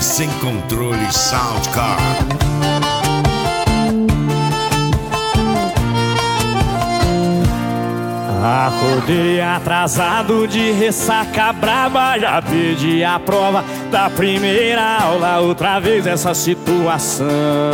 Equipe Sem Controle Soundcar. Acordei atrasado de ressaca braba, já perdi a prova da primeira aula. Outra vez essa situação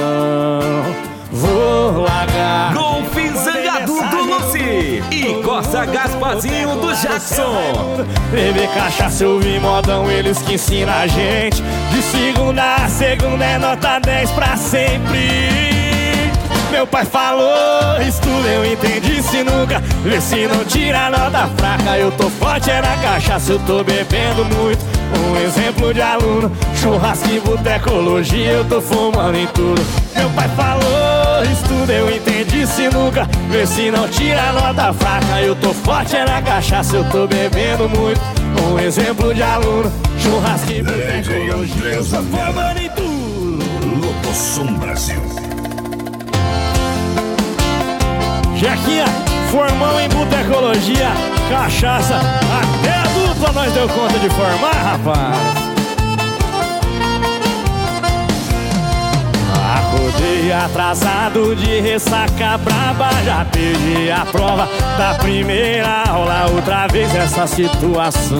vou largar. Golfe Zangadu do Lucy e Costa Gasparzinho do Jackson. Beber cachaça, ouvir modão, eles que ensinam a gente. De segunda a segunda é nota 10 pra sempre. Meu pai falou, estuda, eu entendi sinuca. Vê se não tira a nota fraca. Eu tô forte, é na cachaça, eu tô bebendo muito. Um exemplo de aluno, churrasco e botecologia, eu tô fumando em tudo. Meu pai falou, estuda, eu entendi sinuca. Vê se não tira a nota fraca. Eu tô forte, é na cachaça, eu tô bebendo muito. Um exemplo de aluno, churrasco e botecologia, eu tô fumando em tudo. Locosom Brasil. Jequinha, formão em botecologia, cachaça, até a dupla nós deu conta de formar, rapaz. Acordei atrasado de ressaca braba, já perdi a prova da primeira aula. Outra vez essa situação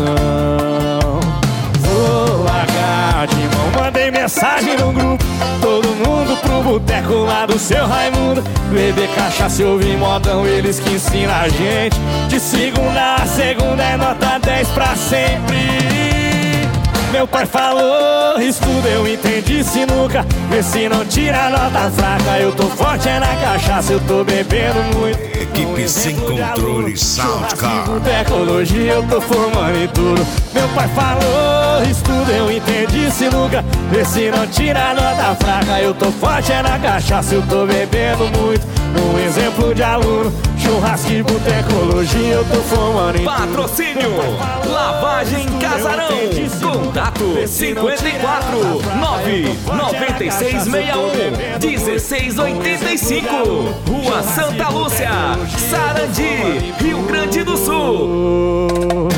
vou largar de mão. Mandei mensagem no grupo, todo mundo pro boteco lá do seu Raimundo. Beber cachaça e ouvir modão, eles que ensinam a gente. De segunda a segunda é nota 10 pra sempre. Meu pai falou, estuda, eu entendi sinuca. Vê se não tira a nota fraca. Eu tô forte, é na cachaça, eu tô bebendo muito. Equipe Sem Controle Soundcar. Tecnologia, eu tô formando em tudo. Meu pai falou, estuda, eu entendi sinuca. Vê se não tira a nota fraca. Eu tô forte, é na cachaça, eu tô bebendo muito. Um exemplo de aluno, churrasco e botecologia, eu tô formando em tudo. Patrocínio Lavagem Casarão. Contato 54 99661 1685. Rua Santa Lúcia, Sarandi, Rio Grande do Sul.